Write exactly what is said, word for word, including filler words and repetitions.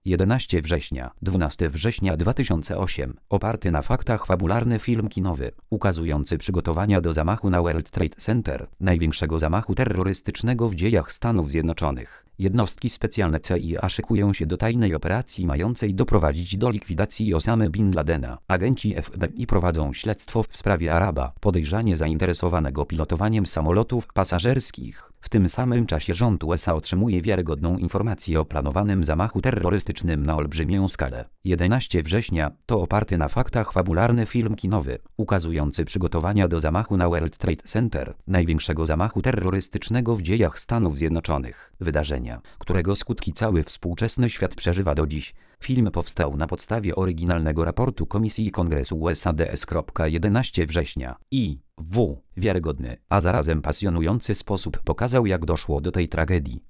jedenastego września, dwunastego września dwa tysiące ósmego. Oparty na faktach fabularny film kinowy, ukazujący przygotowania do zamachu na World Trade Center, największego zamachu terrorystycznego w dziejach Stanów Zjednoczonych. Jednostki specjalne C I A szykują się do tajnej operacji mającej doprowadzić do likwidacji Osamy Bin Ladena. Agenci F B I prowadzą śledztwo w sprawie Araba, podejrzanie zainteresowanego pilotowaniem samolotów pasażerskich. W tym samym czasie rząd U S A otrzymuje wiarygodną informację o planowanym zamachu terrorystycznym na olbrzymią skalę. jedenastego września to oparty na faktach fabularny film kinowy, ukazujący przygotowania do zamachu na World Trade Center, największego zamachu terrorystycznego w dziejach Stanów Zjednoczonych. Wydarzenia, którego skutki cały współczesny świat przeżywa do dziś. Film powstał na podstawie oryginalnego raportu Komisji Kongresu U S A D S. jedenastego września. I W. Wiarygodny, a zarazem pasjonujący sposób pokazał, jak doszło do tej tragedii.